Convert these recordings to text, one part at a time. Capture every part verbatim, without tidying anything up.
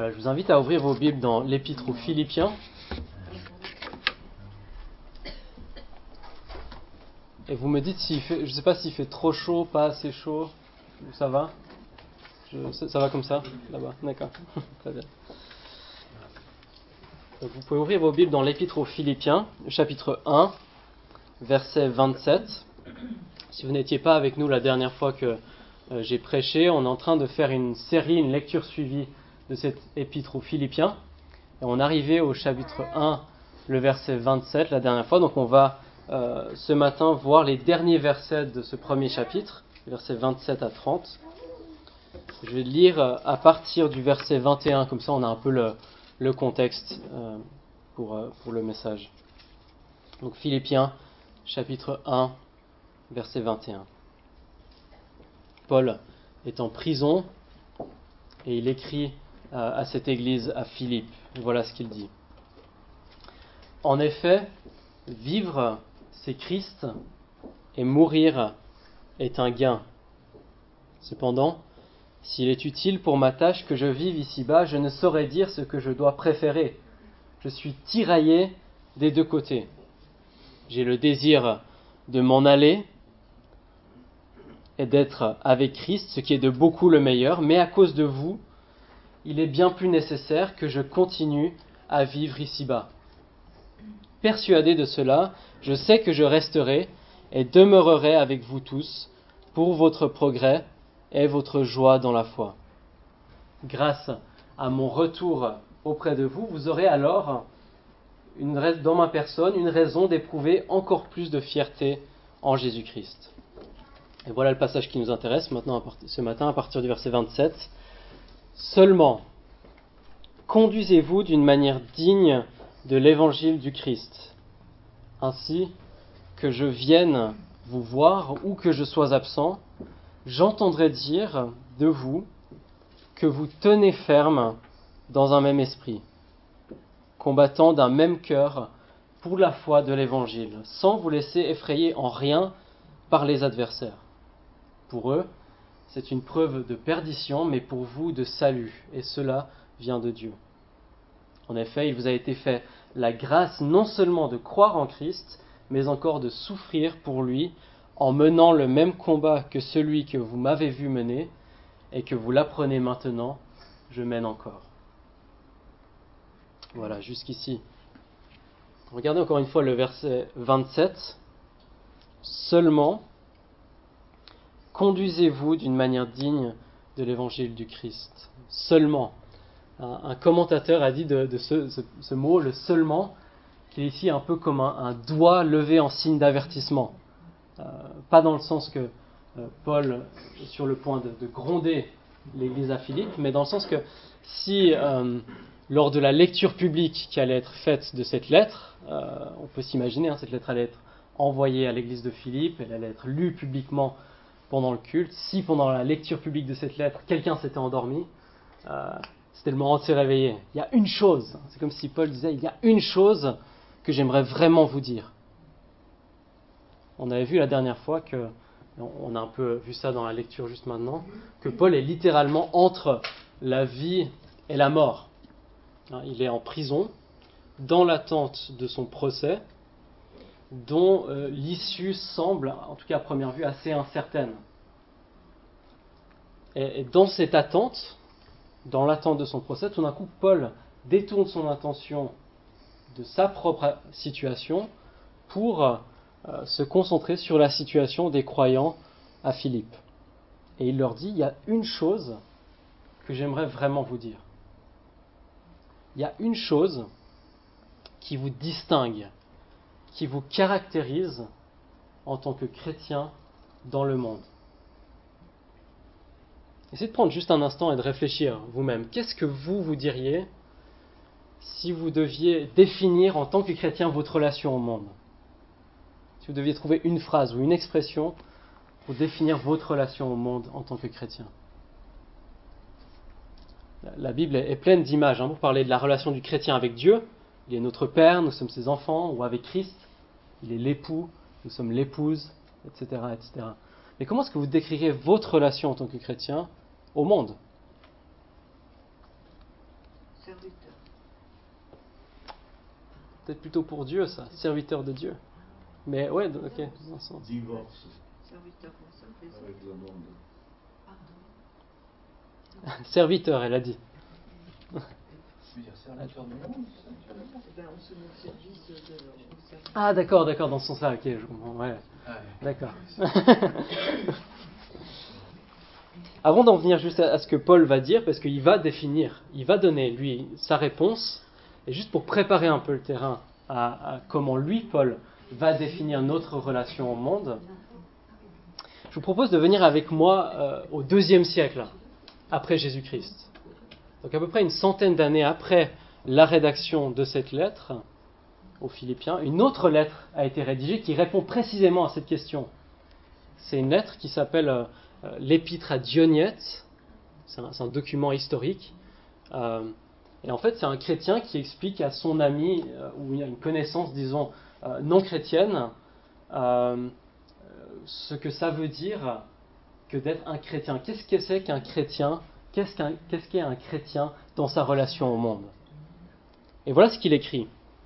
Euh, je vous invite à ouvrir vos Bibles dans l'Épître aux Philippiens. Et vous me dites s'il fait, je ne sais pas s'il fait trop chaud, pas assez chaud, ça va je, ça, ça va comme ça, là-bas, d'accord, très bien. Donc vous pouvez ouvrir vos Bibles dans l'Épître aux Philippiens, chapitre un, verset vingt-sept. Si vous n'étiez pas avec nous la dernière fois que euh, j'ai prêché, on est en train de faire une série, une lecture suivie de cette Épître aux Philippiens. Et on est arrivé au chapitre un, le verset vingt-sept, la dernière fois. Donc on va euh, ce matin voir les derniers versets de ce premier chapitre, versets vingt-sept à trente. Je vais lire à partir du verset vingt et un, comme ça on a un peu le, le contexte euh, pour, euh, pour le message. Donc Philippiens, chapitre un, verset vingt et un. Paul est en prison et il écrit euh, à cette église à Philippe. Voilà ce qu'il dit. En effet, vivre, c'est Christ, et mourir est un gain. Cependant, s'il est utile pour ma tâche que je vive ici-bas, je ne saurais dire ce que je dois préférer. Je suis tiraillé des deux côtés. J'ai le désir de m'en aller et d'être avec Christ, ce qui est de beaucoup le meilleur, mais à cause de vous, il est bien plus nécessaire que je continue à vivre ici-bas. Persuadé de cela, je sais que je resterai et demeurerai avec vous tous pour votre progrès et votre joie dans la foi. Grâce à mon retour auprès de vous, vous aurez alors, une, dans ma personne, une raison d'éprouver encore plus de fierté en Jésus-Christ. Et voilà le passage qui nous intéresse maintenant ce matin à partir du verset vingt-sept. Seulement, conduisez-vous d'une manière digne de l'évangile du Christ, ainsi que je vienne vous voir ou que je sois absent, j'entendrai dire de vous que vous tenez ferme dans un même esprit, combattant d'un même cœur pour la foi de l'évangile, sans vous laisser effrayer en rien par les adversaires. Pour eux, c'est une preuve de perdition, mais pour vous de salut, et cela vient de Dieu. En effet, il vous a été fait la grâce non seulement de croire en Christ, mais encore de souffrir pour lui, en menant le même combat que celui que vous m'avez vu mener, et que vous l'apprenez maintenant, je mène encore. Voilà, jusqu'ici. Regardez encore une fois le verset vingt-sept. Seulement, conduisez-vous d'une manière digne de l'évangile du Christ. Seulement. Un, un commentateur a dit de, de ce, ce, ce mot, le seulement, qu'il est ici un peu comme un, un doigt levé en signe d'avertissement. Euh, pas dans le sens que euh, Paul est sur le point de, de gronder l'église à Philippe, mais dans le sens que si, euh, lors de la lecture publique qui allait être faite de cette lettre, euh, on peut s'imaginer, hein, cette lettre allait être envoyée à l'église de Philippe, elle allait être lue publiquement pendant le culte. Si pendant la lecture publique de cette lettre, quelqu'un s'était endormi, euh, c'était le moment de se réveiller. Il y a une chose, c'est comme si Paul disait, il y a une chose que j'aimerais vraiment vous dire. On avait vu la dernière fois que, on a un peu vu ça dans la lecture juste maintenant, que Paul est littéralement entre la vie et la mort. Il est en prison, dans l'attente de son procès, dont euh, l'issue semble, en tout cas à première vue, assez incertaine. Et, et dans cette attente, dans l'attente de son procès, tout d'un coup, Paul détourne son attention de sa propre situation pour euh, se concentrer sur la situation des croyants à Philippe. Et il leur dit, il y a une chose que j'aimerais vraiment vous dire. Il y a une chose qui vous distingue, qui vous caractérise en tant que chrétien dans le monde. Essayez de prendre juste un instant et de réfléchir vous-même. Qu'est-ce que vous, vous diriez si vous deviez définir en tant que chrétien votre relation au monde? Si vous deviez trouver une phrase ou une expression pour définir votre relation au monde en tant que chrétien. La Bible est pleine d'images hein, pour parler de la relation du chrétien avec Dieu. Il est notre Père, nous sommes ses enfants, ou avec Christ. Il est l'époux, nous sommes l'épouse, et cetera, et cetera. Mais comment est-ce que vous décririez votre relation en tant que chrétien au monde? Serviteur. Peut-être plutôt pour Dieu, ça, serviteur de Dieu. Mais ouais, ok, dans ce sens. Divorce Serviteur, ça me fait ça. avec le monde. Pardon. Serviteur, elle a dit. Je veux dire, serviteur du monde. Eh ben, on se met au service de. au service. Ah, d'accord, d'accord, dans ce sens-là, ok, je comprends, ouais. Ah, D'accord. Avant d'en venir juste à, à ce que Paul va dire, parce qu'il va définir, il va donner, lui, sa réponse, et juste pour préparer un peu le terrain à, à comment lui, Paul, va définir notre relation au monde, je vous propose de venir avec moi euh, au deuxième siècle, après Jésus-Christ. Donc à peu près une centaine d'années après la rédaction de cette lettre aux Philippiens, une autre lettre a été rédigée qui répond précisément à cette question. C'est une lettre qui s'appelle euh, l'Épître à Dionyète. C'est un, c'est un document historique. Euh, et en fait, c'est un chrétien qui explique à son ami, euh, ou à une connaissance, disons, euh, non chrétienne, euh, ce que ça veut dire que d'être un chrétien. Qu'est-ce que c'est qu'un chrétien ? Qu'est-ce qu'un, qu'est-ce qu'est un chrétien dans sa relation au monde ? Et voilà ce qu'il écrit.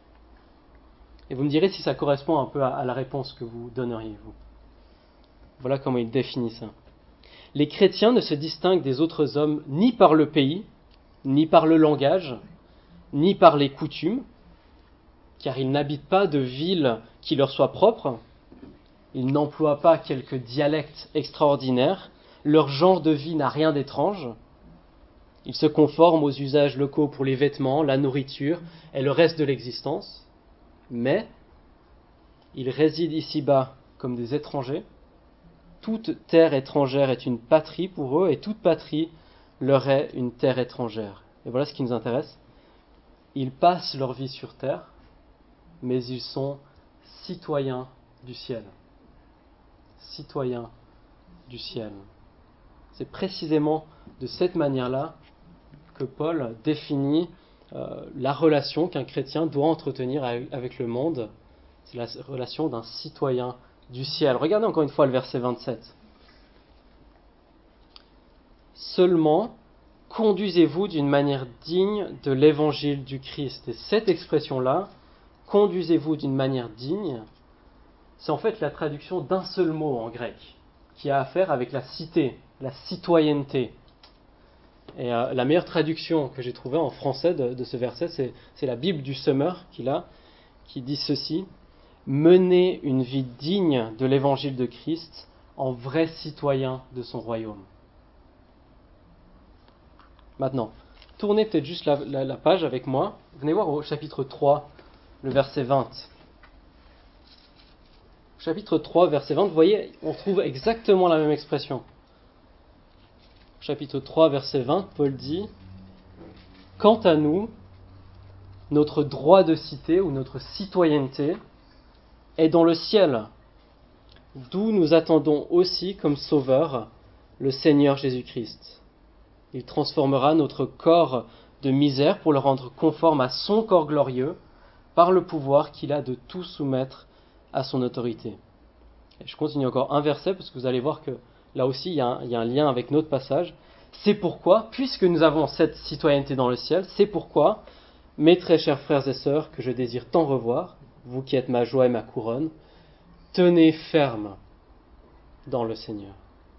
Et vous me direz si ça correspond un peu à, à la réponse que vous donneriez, vous. Voilà comment il définit ça. Les chrétiens ne se distinguent des autres hommes ni par le pays, ni par le langage, ni par les coutumes, car ils n'habitent pas de ville qui leur soit propre, ils n'emploient pas quelque dialecte extraordinaire, leur genre de vie n'a rien d'étrange, ils se conforment aux usages locaux pour les vêtements, la nourriture et le reste de l'existence, mais ils résident ici-bas comme des étrangers. Toute terre étrangère est une patrie pour eux, et toute patrie leur est une terre étrangère. Et voilà ce qui nous intéresse. Ils passent leur vie sur terre, mais ils sont citoyens du ciel. Citoyens du ciel. C'est précisément de cette manière-là que Paul définit euh, la relation qu'un chrétien doit entretenir avec le monde. C'est la relation d'un citoyen du ciel. Regardez encore une fois le verset vingt-sept. Seulement, conduisez-vous d'une manière digne de l'évangile du Christ. Et cette expression-là, conduisez-vous d'une manière digne, c'est en fait la traduction d'un seul mot en grec, qui a à faire avec la cité, la citoyenneté. Et euh, la meilleure traduction que j'ai trouvée en français de, de ce verset, c'est, c'est la Bible du Semeur qu'il a, qui dit ceci: menez une vie digne de l'évangile de Christ en vrai citoyen de son royaume. Maintenant, tournez peut-être juste la, la, la page avec moi. Venez voir au chapitre trois, le verset vingt. Chapitre trois, verset vingt, vous voyez, on trouve exactement la même expression. Chapitre trois, verset vingt, Paul dit: quant à nous, notre droit de cité ou notre citoyenneté est dans le ciel, d'où nous attendons aussi comme sauveur le Seigneur Jésus-Christ. Il transformera notre corps de misère pour le rendre conforme à son corps glorieux par le pouvoir qu'il a de tout soumettre à son autorité. Et je continue encore un verset parce que vous allez voir que là aussi il y a un, il y a un lien avec notre passage. C'est pourquoi, puisque nous avons cette citoyenneté dans le ciel, c'est pourquoi, mes très chers frères et sœurs, que je désire tant revoir, vous qui êtes ma joie et ma couronne, tenez ferme dans le Seigneur.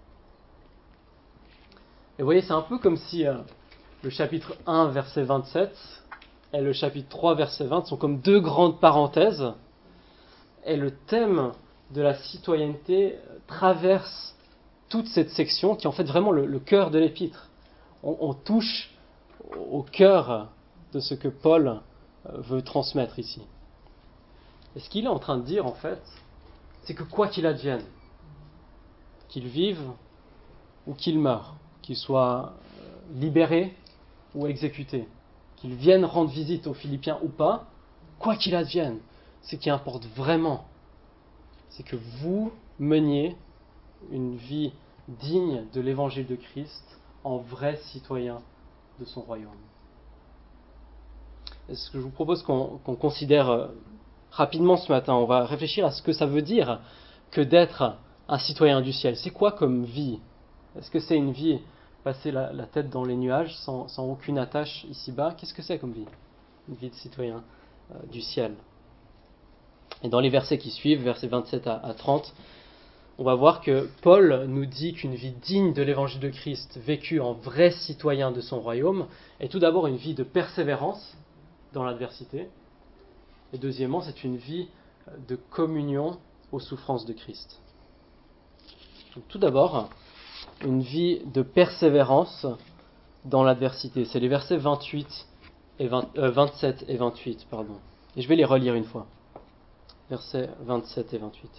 Et vous voyez, c'est un peu comme si euh, le chapitre un, verset vingt-sept, et le chapitre trois, verset vingt sont comme deux grandes parenthèses, et le thème de la citoyenneté traverse toute cette section qui est en fait vraiment le, le cœur de l'épître. On, on touche au cœur de ce que Paul veut transmettre ici. Et ce qu'il est en train de dire, en fait, c'est que quoi qu'il advienne, qu'il vive ou qu'il meure, qu'il soit libéré ou exécuté, qu'il vienne rendre visite aux Philippiens ou pas, quoi qu'il advienne, ce qui importe vraiment, c'est que vous meniez une vie digne de l'évangile de Christ en vrai citoyen de son royaume. Et ce que je vous propose qu'on, qu'on considère rapidement ce matin, on va réfléchir à ce que ça veut dire que d'être un citoyen du ciel. C'est quoi comme vie ? Est-ce que c'est une vie passer la, la tête dans les nuages sans, sans aucune attache ici-bas. Qu'est-ce que c'est comme vie? Une vie de citoyen euh, du ciel. Et dans les versets qui suivent, versets vingt-sept à, à trente, on va voir que Paul nous dit qu'une vie digne de l'évangile de Christ, vécue en vrai citoyen de son royaume, est tout d'abord une vie de persévérance dans l'adversité, et deuxièmement, c'est une vie de communion aux souffrances de Christ. Donc, tout d'abord, une vie de persévérance dans l'adversité. C'est les versets vingt-huit et vingt, euh, vingt-sept et vingt-huit, pardon. Et je vais les relire une fois. Versets vingt-sept et vingt-huit.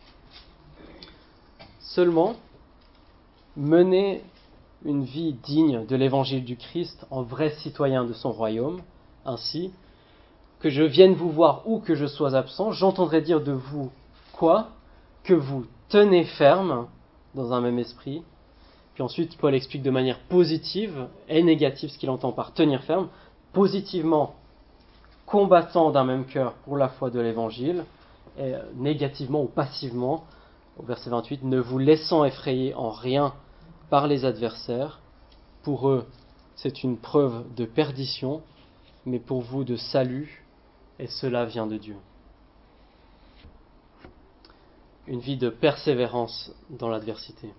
Seulement, menez une vie digne de l'évangile du Christ en vrai citoyen de son royaume, ainsi que je vienne vous voir ou que je sois absent, j'entendrai dire de vous quoi? Que vous tenez ferme dans un même esprit. Puis ensuite, Paul explique de manière positive et négative ce qu'il entend par tenir ferme. Positivement, combattant d'un même cœur pour la foi de l'évangile, et négativement ou passivement, au verset vingt-huit, ne vous laissant effrayer en rien par les adversaires. Pour eux, c'est une preuve de perdition, mais pour vous de salut, et cela vient de Dieu. Une vie de persévérance dans l'adversité.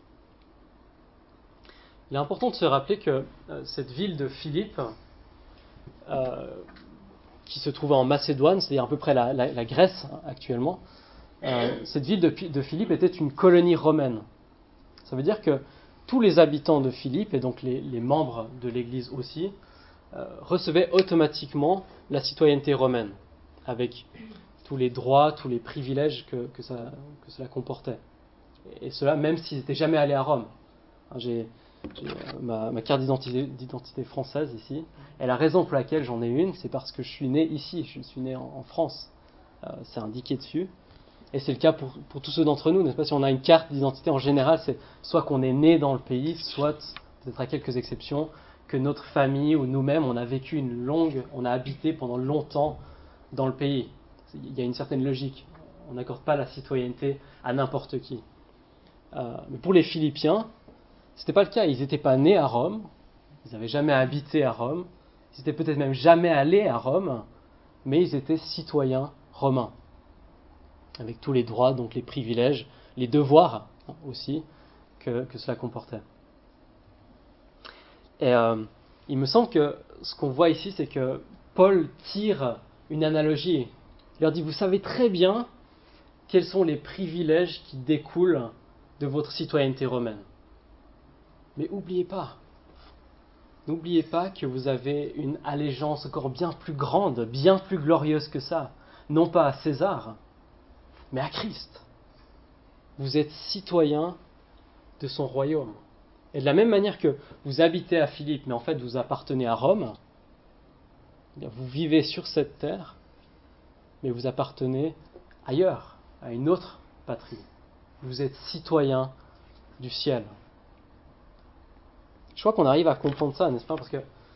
Il est important de se rappeler que euh, cette ville de Philippe, euh, qui se trouvait en Macédoine, c'est-à-dire à peu près la, la, la Grèce hein, actuellement, euh, cette ville de, de Philippe était une colonie romaine. Ça veut dire que tous les habitants de Philippe, et donc les, les membres de l'Église aussi, euh, recevaient automatiquement la citoyenneté romaine, avec tous les droits, tous les privilèges que, que, ça, que cela comportait. Et cela même s'ils n'étaient jamais allés à Rome. J'ai, j'ai ma, ma carte d'identité, d'identité française ici, et la raison pour laquelle j'en ai une, c'est parce que je suis né ici, je suis né en, en France. Euh, c'est indiqué dessus. Et c'est le cas pour, pour tous ceux d'entre nous, n'est-ce pas? Si on a une carte d'identité, en général, c'est soit qu'on est né dans le pays, soit, peut-être à quelques exceptions, que notre famille ou nous-mêmes, on a vécu une longue, on a habité pendant longtemps dans le pays. Il y a une certaine logique. On n'accorde pas la citoyenneté à n'importe qui. Euh, mais pour les Philippiens, ce n'était pas le cas. Ils n'étaient pas nés à Rome, ils n'avaient jamais habité à Rome, ils n'étaient peut-être même jamais allés à Rome, mais ils étaient citoyens romains, avec tous les droits, donc les privilèges, les devoirs aussi que, que cela comportait. Et euh, il me semble que ce qu'on voit ici, c'est que Paul tire une analogie. Il leur dit, vous savez très bien quels sont les privilèges qui découlent de votre citoyenneté romaine. Mais n'oubliez pas, n'oubliez pas que vous avez une allégeance encore bien plus grande, bien plus glorieuse que ça. Non pas à César, mais à Christ. Vous êtes citoyen de son royaume. Et de la même manière que vous habitez à Philippe, mais en fait vous appartenez à Rome, vous vivez sur cette terre, mais vous appartenez ailleurs, à une autre patrie. Vous êtes citoyen du ciel. Je crois qu'on arrive à comprendre ça, n'est-ce pas? Parce que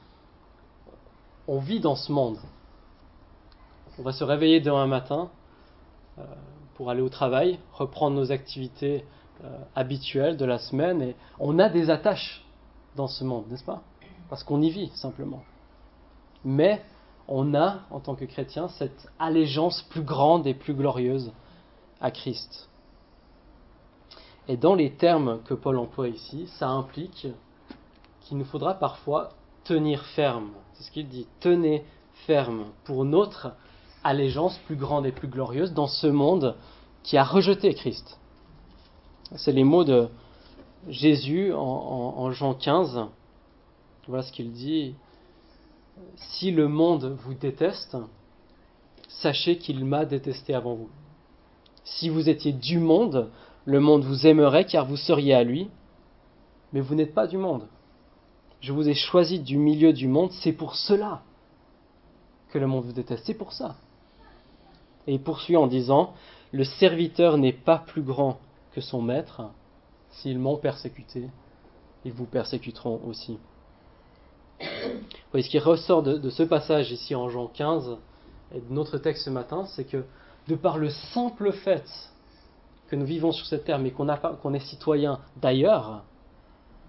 on vit dans ce monde. On va se réveiller demain matin euh, pour aller au travail, reprendre nos activités euh, habituelles de la semaine, et on a des attaches dans ce monde, n'est-ce pas? Parce qu'on y vit simplement. Mais on a, en tant que chrétien, cette allégeance plus grande et plus glorieuse à Christ. Et dans les termes que Paul emploie ici, ça implique qu'il nous faudra parfois tenir ferme. C'est ce qu'il dit, tenez ferme pour notre allégeance plus grande et plus glorieuse dans ce monde qui a rejeté Christ. C'est les mots de Jésus en, en, en Jean quinze. Voilà ce qu'il dit. Si le monde vous déteste, sachez qu'il m'a détesté avant vous. Si vous étiez du monde, le monde vous aimerait car vous seriez à lui, mais vous n'êtes pas du monde. Je vous ai choisi du milieu du monde, c'est pour cela que le monde vous déteste, c'est pour ça. Et il poursuit en disant, le serviteur n'est pas plus grand que son maître, s'ils m'ont persécuté, ils vous persécuteront aussi. Vous voyez, ce qui ressort de, de ce passage ici en Jean quinze et de notre texte ce matin, c'est que de par le simple fait que nous vivons sur cette terre, mais qu'on, a pas, qu'on est citoyen d'ailleurs,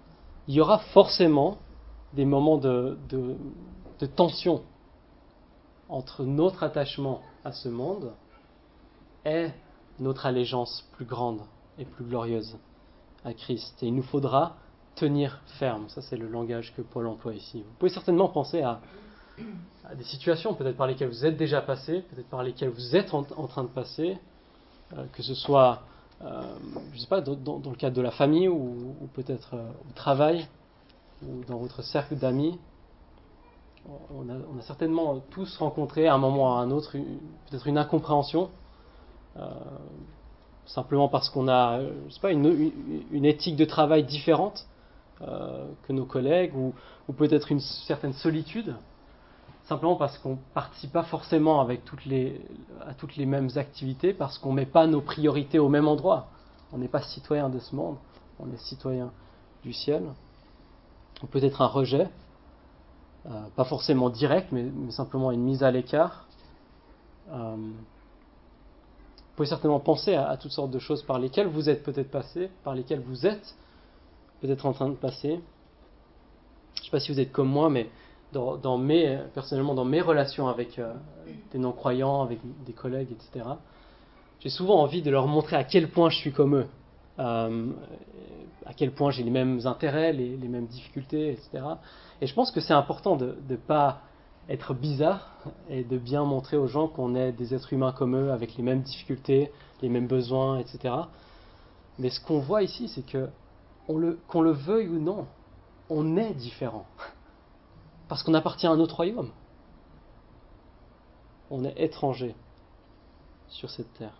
il y aura forcément des moments de, de, de tension entre notre attachement à ce monde et notre allégeance plus grande et plus glorieuse à Christ. Et il nous faudra tenir ferme. Ça, c'est le langage que Paul emploie ici. Vous pouvez certainement penser à, à des situations peut-être par lesquelles vous êtes déjà passé, peut-être par lesquelles vous êtes en, en train de passer, euh, que ce soit, euh, je ne sais pas, dans, dans, dans le cadre de la famille ou, ou peut-être euh, au travail ou dans votre cercle d'amis. On a, on a certainement tous rencontré à un moment ou à un autre une, peut-être une incompréhension, euh, simplement parce qu'on a, je sais pas, une, une, une éthique de travail différente euh, que nos collègues, ou, ou peut-être une certaine solitude, simplement parce qu'on ne participe pas forcément avec toutes les, à toutes les mêmes activités, parce qu'on ne met pas nos priorités au même endroit. On n'est pas citoyen de ce monde, on est citoyen du ciel. Ou peut-être un rejet, euh, pas forcément direct, mais, mais simplement une mise à l'écart. Euh, vous pouvez certainement penser à, à toutes sortes de choses par lesquelles vous êtes peut-être passé, par lesquelles vous êtes peut-être en train de passer. Je ne sais pas si vous êtes comme moi, mais dans, dans mes, personnellement, dans mes relations avec euh, des non-croyants, avec des collègues, et cetera, j'ai souvent envie de leur montrer à quel point je suis comme eux, euh, à quel point j'ai les mêmes intérêts, les, les mêmes difficultés, et cetera. Et je pense que c'est important de ne pas être bizarre et de bien montrer aux gens qu'on est des êtres humains comme eux, avec les mêmes difficultés, les mêmes besoins, et cetera. Mais ce qu'on voit ici, c'est que on le, qu'on le veuille ou non, on est différent. Parce qu'on appartient à un autre royaume. On est étranger sur cette terre.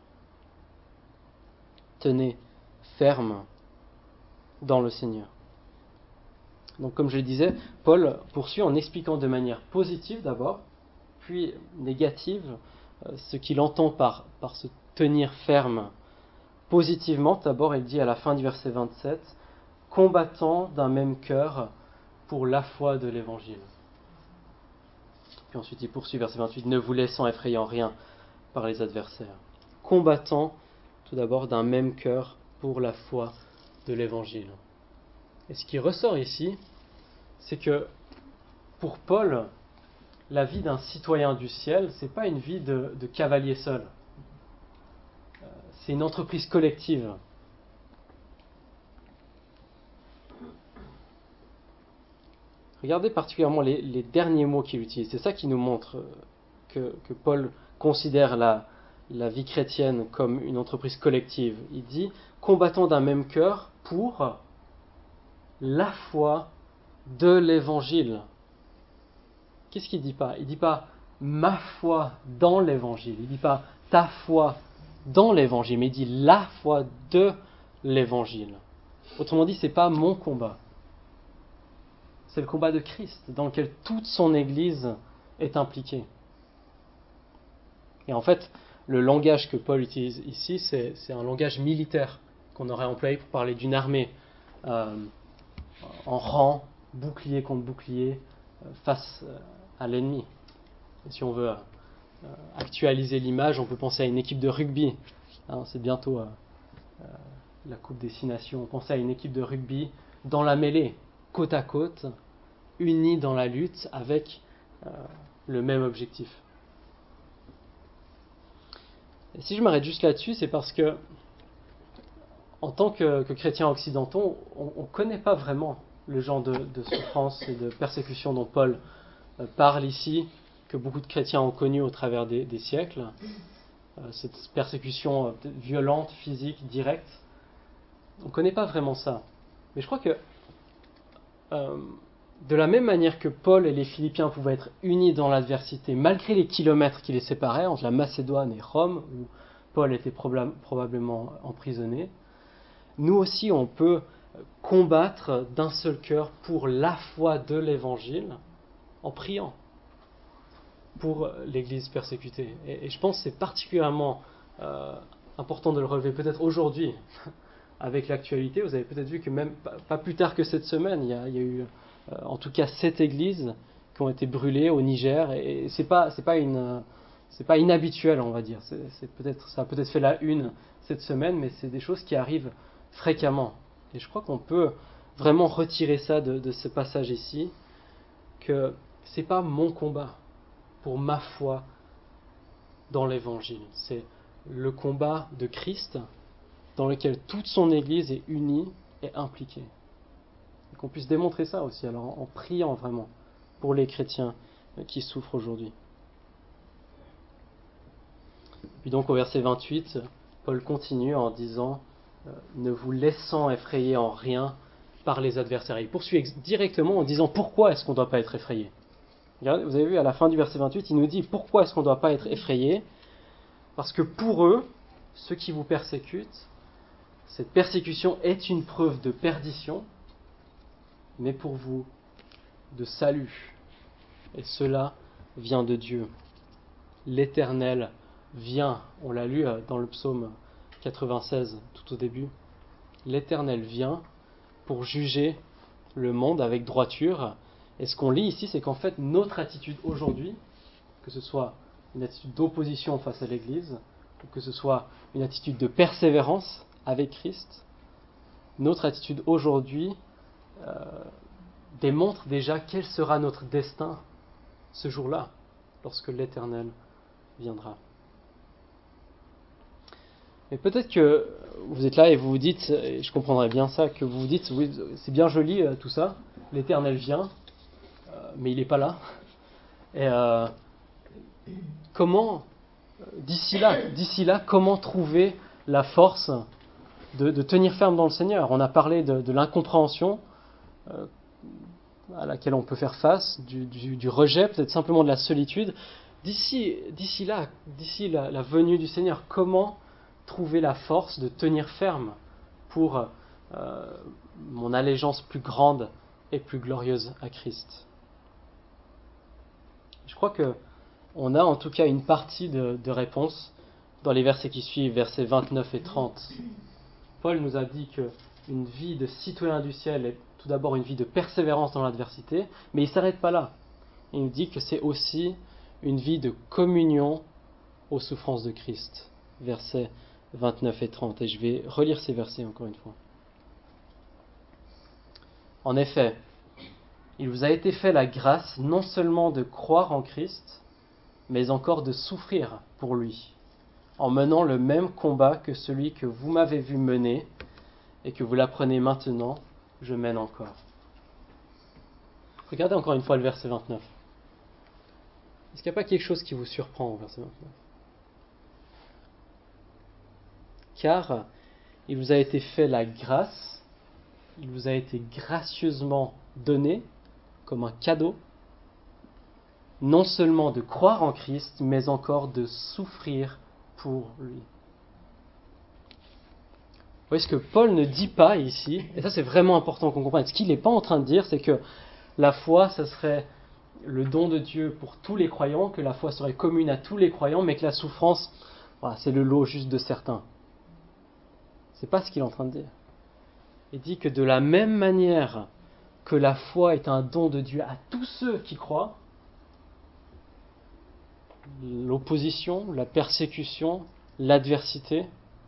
Tenez ferme dans le Seigneur. Donc comme je le disais, Paul poursuit en expliquant de manière positive d'abord, puis négative, ce qu'il entend par, par se tenir ferme. Positivement, d'abord, il dit à la fin du verset vingt-sept, « Combattant d'un même cœur pour la foi de l'Évangile. » Puis ensuite il poursuit, verset vingt-huit, « Ne vous laissant effrayer en rien par les adversaires. » Combattant tout d'abord d'un même cœur pour la foi de l'Évangile. Et ce qui ressort ici, c'est que pour Paul, la vie d'un citoyen du ciel, c'est pas une vie de, de cavalier seul. C'est une entreprise collective. Regardez particulièrement les, les derniers mots qu'il utilise. C'est ça qui nous montre que, que Paul considère la, la vie chrétienne comme une entreprise collective. Il dit « combattant d'un même cœur pour la foi de l'Évangile ». Qu'est-ce qu'il ne dit pas ? Il ne dit pas « ma foi dans l'Évangile ». Il ne dit pas « ta foi dans l'Évangile », mais il dit « la foi de l'Évangile ». Autrement dit, ce n'est pas mon combat. C'est le combat de Christ, dans lequel toute son Église est impliquée. Et en fait, le langage que Paul utilise ici, c'est, c'est un langage militaire qu'on aurait employé pour parler d'une armée euh, en rang, bouclier contre bouclier, euh, face à l'ennemi. Et si on veut euh, actualiser l'image, on peut penser à une équipe de rugby. Hein, c'est bientôt euh, euh, la Coupe des Six Nations. On pense à une équipe de rugby dans la mêlée, côte à côte, unis dans la lutte avec euh, le même objectif. Et si je m'arrête juste là-dessus, c'est parce que en tant que, que chrétiens occidentaux, on ne connaît pas vraiment le genre de, de souffrance et de persécution dont Paul euh, parle ici, que beaucoup de chrétiens ont connu au travers des, des siècles. Euh, cette persécution euh, violente, physique, directe. On ne connaît pas vraiment ça. Mais je crois que euh, de la même manière que Paul et les Philippiens pouvaient être unis dans l'adversité, malgré les kilomètres qui les séparaient entre la Macédoine et Rome, où Paul était proba- probablement emprisonné, nous aussi on peut combattre d'un seul cœur pour la foi de l'Évangile en priant pour l'Église persécutée. Et, et je pense que c'est particulièrement euh, important de le relever, peut-être aujourd'hui, avec l'actualité. Vous avez peut-être vu que même pas, pas plus tard que cette semaine, il y a, il y a eu euh, en tout cas sept églises qui ont été brûlées au Niger, et, et c'est pas c'est pas une c'est pas inhabituel, on va dire. C'est, c'est peut-être ça a peut-être fait la une cette semaine, mais c'est des choses qui arrivent fréquemment. Et je crois qu'on peut vraiment retirer ça de, de ce passage ici, que c'est pas mon combat pour ma foi dans l'Évangile, c'est le combat de Christ dans lequel toute son Église est unie et impliquée. Et qu'on puisse démontrer ça aussi, alors en, en priant vraiment pour les chrétiens qui souffrent aujourd'hui. Puis donc au verset vingt-huit, Paul continue en disant euh, « Ne vous laissant effrayer en rien par les adversaires ». Il poursuit ex- directement en disant « Pourquoi est-ce qu'on ne doit pas être effrayé ?» Regardez, vous avez vu à la fin du verset vingt-huit, il nous dit « Pourquoi est-ce qu'on ne doit pas être effrayé ?» Parce que pour eux, ceux qui vous persécutent, cette persécution est une preuve de perdition, mais pour vous, de salut. Et cela vient de Dieu. L'Éternel vient, on l'a lu dans le psaume quatre-vingt-seize tout au début, l'Éternel vient pour juger le monde avec droiture. Et ce qu'on lit ici, c'est qu'en fait, notre attitude aujourd'hui, que ce soit une attitude d'opposition face à l'Église, ou que ce soit une attitude de persévérance avec Christ, notre attitude aujourd'hui euh, démontre déjà quel sera notre destin ce jour-là, lorsque l'Éternel viendra. Mais peut-être que vous êtes là et vous vous dites, et je comprendrais bien ça, que vous vous dites, oui, c'est bien joli euh, tout ça, l'Éternel vient, euh, mais il n'est pas là. Et euh, comment, d'ici là, d'ici là, comment trouver la force de, de tenir ferme dans le Seigneur ? On a parlé de, de l'incompréhension euh, à laquelle on peut faire face, du, du, du rejet, peut-être simplement de la solitude. D'ici, d'ici là, d'ici la, la venue du Seigneur, comment trouver la force de tenir ferme pour euh, mon allégeance plus grande et plus glorieuse à Christ ? Je crois que on a en tout cas une partie de, de réponse dans les versets qui suivent, versets vingt-neuf et trente. Paul nous a dit qu'une vie de citoyen du ciel est tout d'abord une vie de persévérance dans l'adversité, mais il ne s'arrête pas là. Il nous dit que c'est aussi une vie de communion aux souffrances de Christ. Versets vingt-neuf et trente. Et je vais relire ces versets encore une fois. En effet, il vous a été fait la grâce non seulement de croire en Christ, mais encore de souffrir pour lui, en menant le même combat que celui que vous m'avez vu mener et que vous l'apprenez maintenant, je mène encore. Regardez encore une fois le verset vingt-neuf. Est-ce qu'il n'y a pas quelque chose qui vous surprend au verset vingt-neuf ? Car il vous a été fait la grâce, il vous a été gracieusement donné comme un cadeau, non seulement de croire en Christ, mais encore de souffrir pour lui. Vous voyez ce que Paul ne dit pas ici, et ça c'est vraiment important qu'on comprenne. Ce qu'il n'est pas en train de dire, c'est que la foi, ça serait le don de Dieu pour tous les croyants, que la foi serait commune à tous les croyants, mais que la souffrance, voilà, c'est le lot juste de certains. C'est pas ce qu'il est en train de dire. Il dit que de la même manière que la foi est un don de Dieu à tous ceux qui croient, l'opposition, la persécution, l'adversité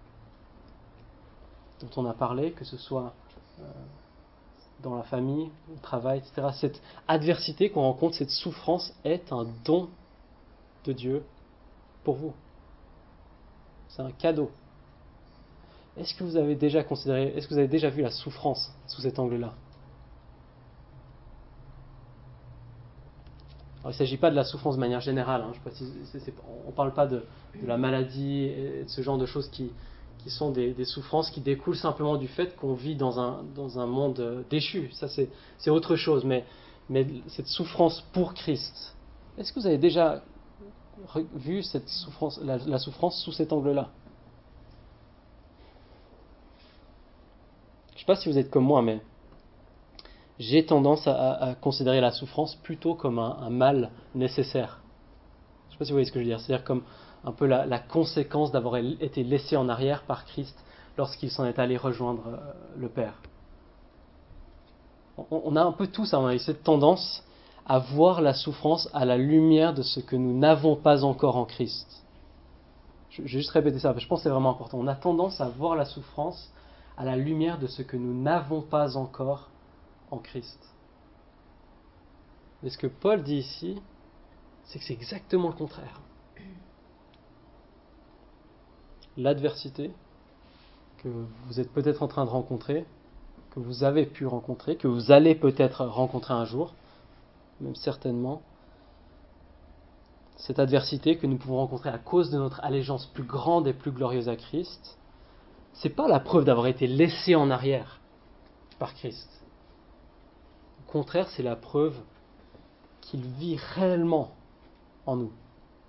dont on a parlé, que ce soit euh, dans la famille, au travail, et cetera. Cette adversité qu'on rencontre, cette souffrance est un don de Dieu pour vous. C'est un cadeau. Est-ce que vous avez déjà considéré, est-ce que vous avez déjà vu la souffrance sous cet angle-là ? Alors, il ne s'agit pas de la souffrance de manière générale. Hein, je précise, c'est, c'est, on ne parle pas de, de la maladie et de ce genre de choses qui, qui sont des, des souffrances qui découlent simplement du fait qu'on vit dans un, dans un monde déchu. Ça, c'est, c'est autre chose. Mais, mais cette souffrance pour Christ, est-ce que vous avez déjà vu cette souffrance, la, la souffrance sous cet angle-là ? Je ne sais pas si vous êtes comme moi, mais j'ai tendance à, à considérer la souffrance plutôt comme un, un mal nécessaire. Je ne sais pas si vous voyez ce que je veux dire. C'est-à-dire comme un peu la, la conséquence d'avoir été laissé en arrière par Christ lorsqu'il s'en est allé rejoindre euh, le Père. On, on a un peu tous, on a cette tendance à voir la souffrance à la lumière de ce que nous n'avons pas encore en Christ. Je, je vais juste répéter ça, parce que je pense que c'est vraiment important. On a tendance à voir la souffrance à la lumière de ce que nous n'avons pas encore en Christ. Mais ce que Paul dit ici, c'est que c'est exactement le contraire. L'adversité que vous êtes peut-être en train de rencontrer, que vous avez pu rencontrer, que vous allez peut-être rencontrer un jour, même certainement, cette adversité que nous pouvons rencontrer à cause de notre allégeance plus grande et plus glorieuse à Christ, c'est pas la preuve d'avoir été laissé en arrière par Christ. Au contraire, c'est la preuve qu'il vit réellement en nous.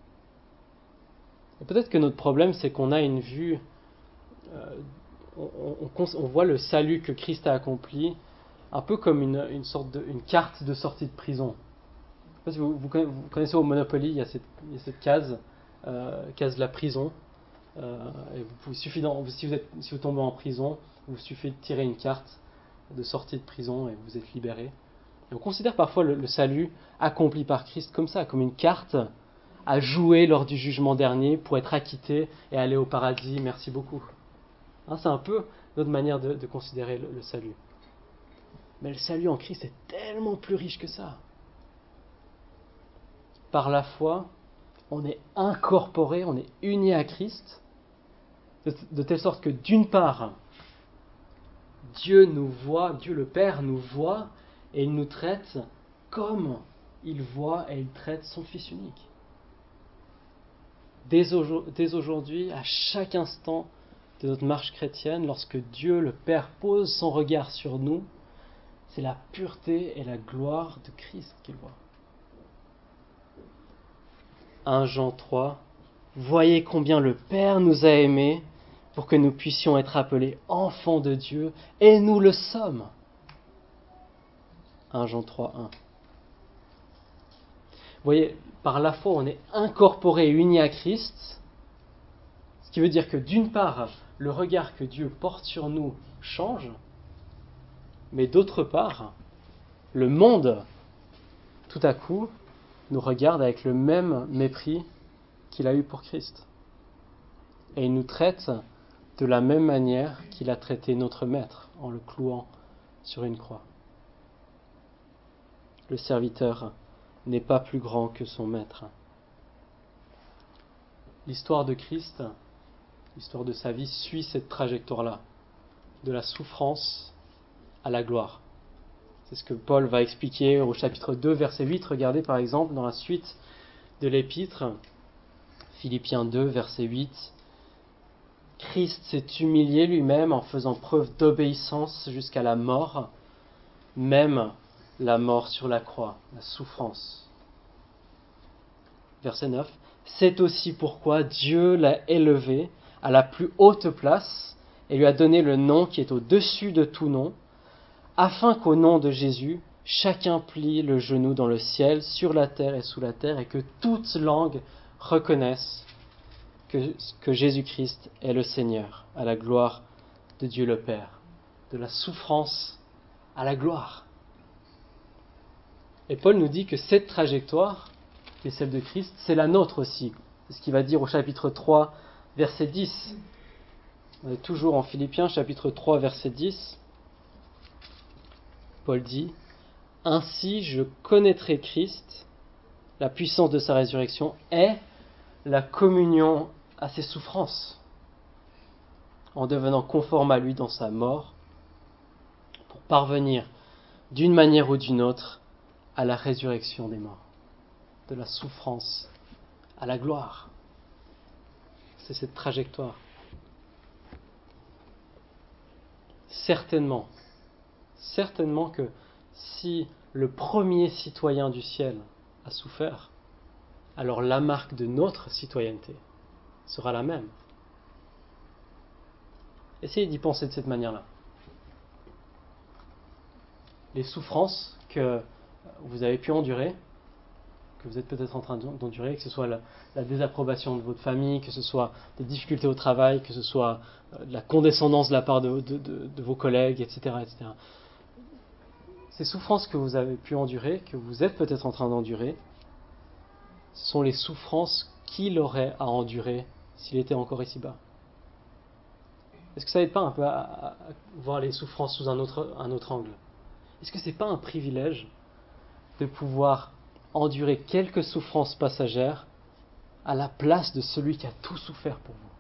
Et peut-être que notre problème, c'est qu'on a une vue, euh, on, on, on voit le salut que Christ a accompli un peu comme une, une sorte de une carte de sortie de prison. Je sais pas si vous, vous, connaissez, vous connaissez au Monopoly, il y a cette, il y a cette case, euh, case de la prison. Euh, et vous, vous suffit si, vous êtes, si vous tombez en prison, il vous suffit de tirer une carte de sortie de prison et vous êtes libéré. Et on considère parfois le, le salut accompli par Christ comme ça, comme une carte à jouer lors du jugement dernier pour être acquitté et aller au paradis. Merci beaucoup. Hein, c'est un peu notre manière de, de considérer le, le salut. Mais le salut en Christ est tellement plus riche que ça. Par la foi, on est incorporé, on est uni à Christ, de, de telle sorte que d'une part, Dieu nous voit, Dieu le Père nous voit, et il nous traite comme il voit et il traite son Fils unique. Dès, au, dès aujourd'hui, à chaque instant de notre marche chrétienne, lorsque Dieu le Père pose son regard sur nous, c'est la pureté et la gloire de Christ qu'il voit. premier Jean trois, voyez combien le Père nous a aimés pour que nous puissions être appelés enfants de Dieu, et nous le sommes. premier Jean trois, un. Vous voyez, par la foi, on est incorporé et uni à Christ, ce qui veut dire que d'une part, le regard que Dieu porte sur nous change, mais d'autre part, le monde, tout à coup, nous regarde avec le même mépris qu'il a eu pour Christ. Et il nous traite de la même manière qu'il a traité notre maître en le clouant sur une croix. Le serviteur n'est pas plus grand que son maître. L'histoire de Christ, l'histoire de sa vie, suit cette trajectoire-là, de la souffrance à la gloire. C'est ce que Paul va expliquer au chapitre deux, verset huit. Regardez par exemple dans la suite de l'épître, Philippiens deux, verset huit. Christ s'est humilié lui-même en faisant preuve d'obéissance jusqu'à la mort, même la mort sur la croix, la souffrance. Verset neuf. C'est aussi pourquoi Dieu l'a élevé à la plus haute place et lui a donné le nom qui est au-dessus de tout nom, afin qu'au nom de Jésus, chacun plie le genou dans le ciel, sur la terre et sous la terre, et que toute langue reconnaisse que, que Jésus-Christ est le Seigneur, à la gloire de Dieu le Père, de la souffrance à la gloire. Et Paul nous dit que cette trajectoire, qui est celle de Christ, c'est la nôtre aussi. C'est ce qu'il va dire au chapitre trois, verset dix. On est toujours en Philippiens, chapitre trois, verset dix. Paul dit « Ainsi je connaîtrai Christ, la puissance de sa résurrection, et la communion à ses souffrances, en devenant conforme à lui dans sa mort, pour parvenir d'une manière ou d'une autre à la résurrection des morts, de la souffrance à la gloire. » C'est cette trajectoire. Certainement, certainement que si le premier citoyen du ciel a souffert, alors la marque de notre citoyenneté sera la même. Essayez d'y penser de cette manière-là. Les souffrances que vous avez pu endurer, que vous êtes peut-être en train d'endurer, que ce soit la, la désapprobation de votre famille, que ce soit des difficultés au travail, que ce soit de la condescendance de la part de, de, de, de vos collègues, et cetera, et cetera. Ces souffrances que vous avez pu endurer, que vous êtes peut-être en train d'endurer, ce sont les souffrances qu'il aurait à endurer s'il était encore ici-bas. Est-ce que ça n'aide pas un peu à, à, à voir les souffrances sous un autre, un autre angle ? Est-ce que ce n'est pas un privilège de pouvoir endurer quelques souffrances passagères à la place de celui qui a tout souffert pour vous?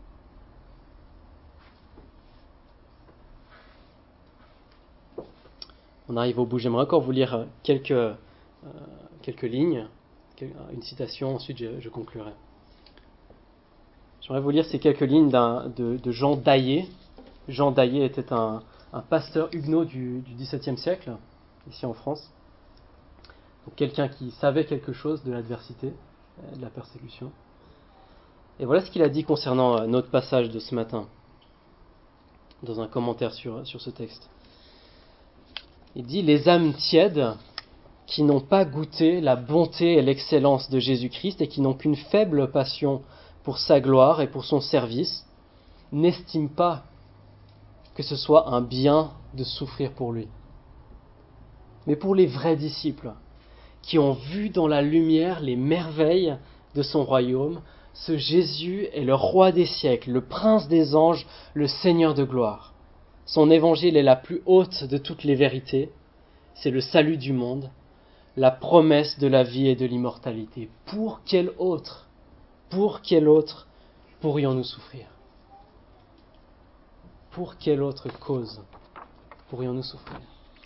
On arrive au bout. J'aimerais encore vous lire quelques, euh, quelques lignes, une citation, ensuite je, je conclurai. J'aimerais vous lire ces quelques lignes d'un, de, de Jean Daillé. Jean Daillé était un, un pasteur huguenot du, du dix-septième siècle, ici en France. Donc quelqu'un qui savait quelque chose de l'adversité, de la persécution. Et voilà ce qu'il a dit concernant notre passage de ce matin, dans un commentaire sur, sur ce texte. Il dit « Les âmes tièdes, qui n'ont pas goûté la bonté et l'excellence de Jésus-Christ et qui n'ont qu'une faible passion pour sa gloire et pour son service, n'estiment pas que ce soit un bien de souffrir pour lui. Mais pour les vrais disciples, qui ont vu dans la lumière les merveilles de son royaume, ce Jésus est le roi des siècles, le prince des anges, le Seigneur de gloire. Son évangile est la plus haute de toutes les vérités, c'est le salut du monde, la promesse de la vie et de l'immortalité. Pour quel autre, pour quel autre pourrions-nous souffrir? Pour quelle autre cause pourrions-nous souffrir?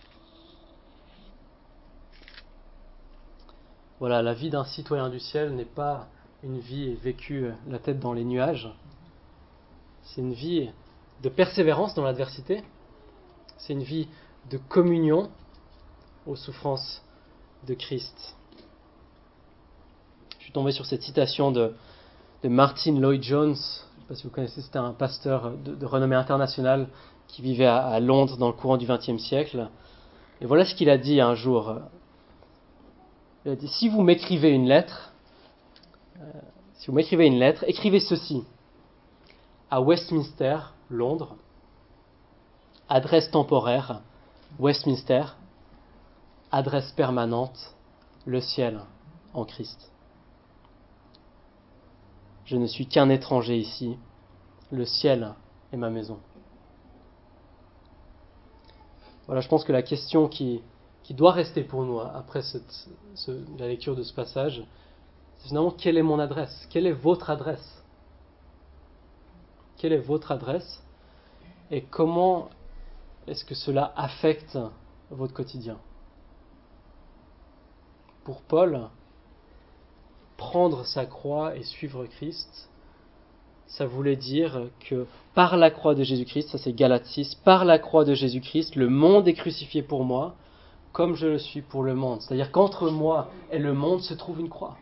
Voilà, la vie d'un citoyen du ciel n'est pas une vie vécue la tête dans les nuages. C'est une vie de persévérance dans l'adversité. C'est une vie de communion aux souffrances de Christ. Je suis tombé sur cette citation de, de Martin Lloyd-Jones. Je ne sais pas si vous connaissez, c'était un pasteur de, de renommée internationale qui vivait à, à Londres dans le courant du vingtième siècle. Et voilà ce qu'il a dit un jour. Il a dit, si vous m'écrivez une lettre, euh, si vous m'écrivez une lettre, écrivez ceci. À Westminster, Londres, adresse temporaire, Westminster, adresse permanente, le ciel en Christ. Je ne suis qu'un étranger ici, le ciel est ma maison. Voilà, je pense que la question qui, qui doit rester pour nous après cette, ce, la lecture de ce passage, c'est finalement quelle est mon adresse? Quelle est votre adresse? Quelle est votre adresse? Et comment est-ce que cela affecte votre quotidien? Pour Paul, prendre sa croix et suivre Christ, ça voulait dire que par la croix de Jésus-Christ, ça c'est Galates six, par la croix de Jésus-Christ, le monde est crucifié pour moi, comme je le suis pour le monde. C'est-à-dire qu'entre moi et le monde se trouve une croix.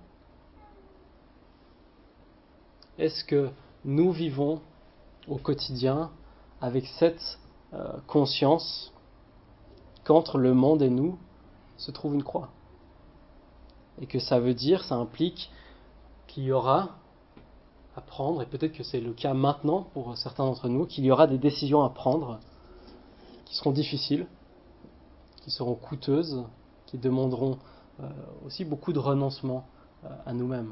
Est-ce que nous vivons au quotidien avec cette euh, conscience qu'entre le monde et nous se trouve une croix? Et que ça veut dire, ça implique qu'il y aura à prendre, et peut-être que c'est le cas maintenant pour certains d'entre nous, qu'il y aura des décisions à prendre qui seront difficiles, qui seront coûteuses, qui demanderont euh, aussi beaucoup de renoncement euh, à nous-mêmes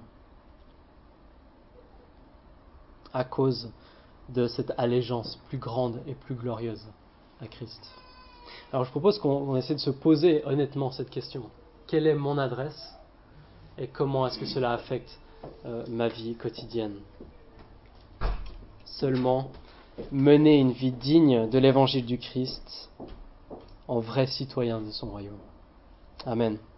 à cause de cette allégeance plus grande et plus glorieuse à Christ. Alors je propose qu'on on essaie de se poser honnêtement cette question. Quelle est mon adresse et comment est-ce que cela affecte euh, ma vie quotidienne? Seulement mener une vie digne de l'évangile du Christ en vrai citoyen de son royaume. Amen.